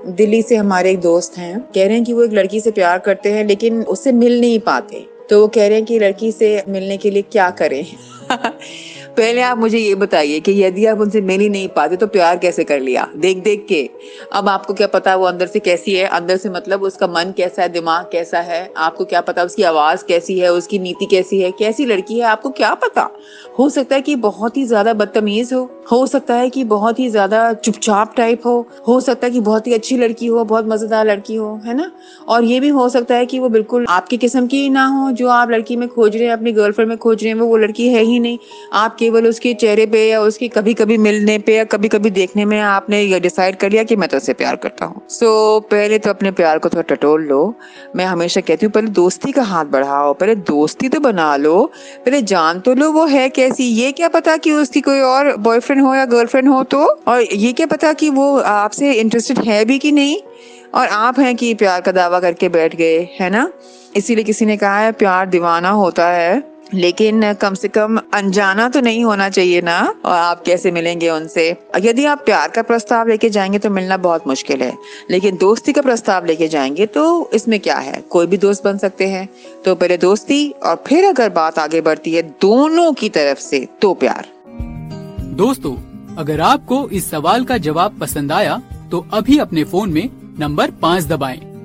दिल्ली से हमारे एक दोस्त हैं, कह रहे हैं कि वो एक लड़की से प्यार करते हैं लेकिन उससे मिल नहीं पाते। तो वो कह रहे हैं कि लड़की से मिलने के लिए क्या करें। पहले आप मुझे ये बताइए कि यदि आप उनसे मिल ही नहीं पाते तो प्यार कैसे कर लिया देख देख के। अब आपको क्या पता वो अंदर से कैसी है, अंदर से मतलब उसका मन कैसा है, दिमाग कैसा है, आपको क्या पता उसकी आवाज कैसी है, उसकी नीति कैसी है, कैसी लड़की है, आपको क्या पता। हो सकता है कि बहुत ही ज्यादा बदतमीज हो सकता है कि बहुत ही ज्यादा चुपचाप टाइप हो सकता है कि बहुत ही अच्छी लड़की हो, बहुत मजेदार लड़की हो, है ना। और ये भी हो सकता है कि वो बिल्कुल आपकी किस्म की ना हो, जो आप लड़की में खोज रहे हैं, अपनी गर्लफ्रेंड में खोज रहे हैं, वो लड़की है ही नहीं। आप केवल उसके चेहरे पे या उसकी कभी कभी मिलने पे या कभी कभी देखने में आपने ये डिसाइड कर लिया कि मैं तो उससे प्यार करता हूँ। सो पहले तो अपने प्यार को थोड़ा टटोल लो। मैं हमेशा कहती हूँ पहले दोस्ती का हाथ बढ़ाओ, पहले दोस्ती तो बना लो, पहले जान तो लो वो है कैसी। ये क्या पता कि उसकी कोई और बॉयफ्रेंड हो या गर्लफ्रेंड हो, तो और ये क्या पता कि वो आपसे इंटरेस्टेड है भी कि नहीं, और आप हैं कि प्यार का दावा करके बैठ गए, है ना। इसीलिए किसी ने कहा है प्यार दीवाना होता है, लेकिन कम से कम अनजाना तो नहीं होना चाहिए ना। और आप कैसे मिलेंगे उनसे। यदि आप प्यार का प्रस्ताव लेके जाएंगे तो मिलना बहुत मुश्किल है, लेकिन दोस्ती का प्रस्ताव लेके जाएंगे तो इसमें क्या है, कोई भी दोस्त बन सकते हैं। तो पहले दोस्ती और फिर अगर बात आगे बढ़ती है दोनों की तरफ से तो प्यार। दोस्तों, अगर आपको इस सवाल का जवाब पसंद आया तो अभी अपने फोन में नंबर 5 दबाएं।